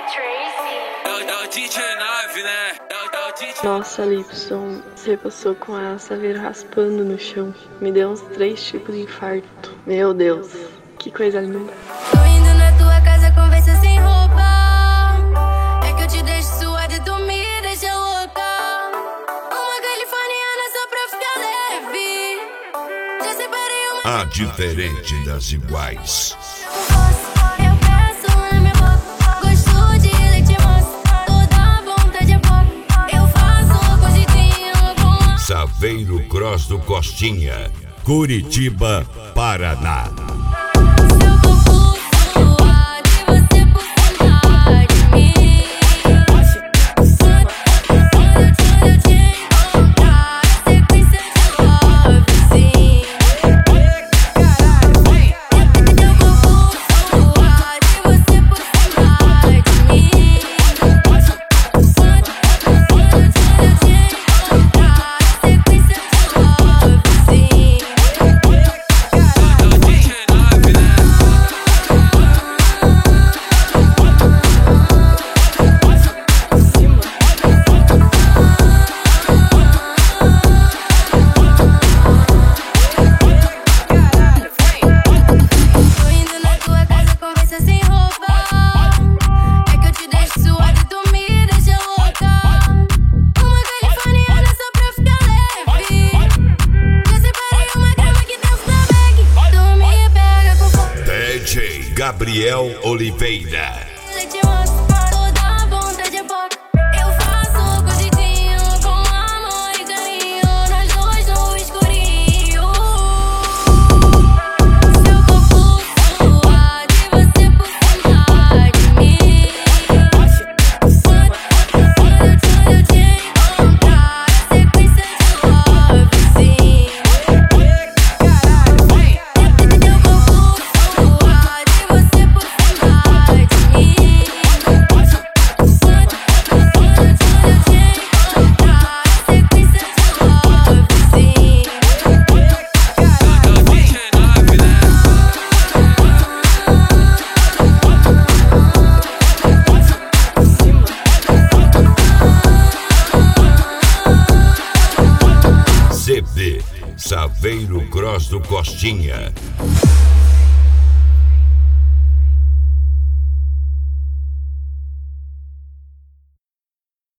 Nossa, Lipson, você passou com a assaveira raspando no chão. Me deu uns 3 tipos de infarto. Meu Deus, que coisa linda. Tô indo na tua casa, conversa sem roupa. É que eu te deixo suada e tu me deixa louca. Uma californiana só pra ficar leve. Já separei uma... A diferente das iguais. Eu peço na minha boca. Gosto de leite moça. Toda vontade é pouco. Eu faço cozidinha com... Saveiro Cross do Costinha, Curitiba, Paraná. Gabriel Oliveira. Toda vontade é pouco. Eu faço cozidinho com amor e carinho. Nós dois no escurinho. Seu corpo suado e você por cima de mim. Quando eu te encontrar, a sequência de love, sim. CB Saveiro Cross do Costinha.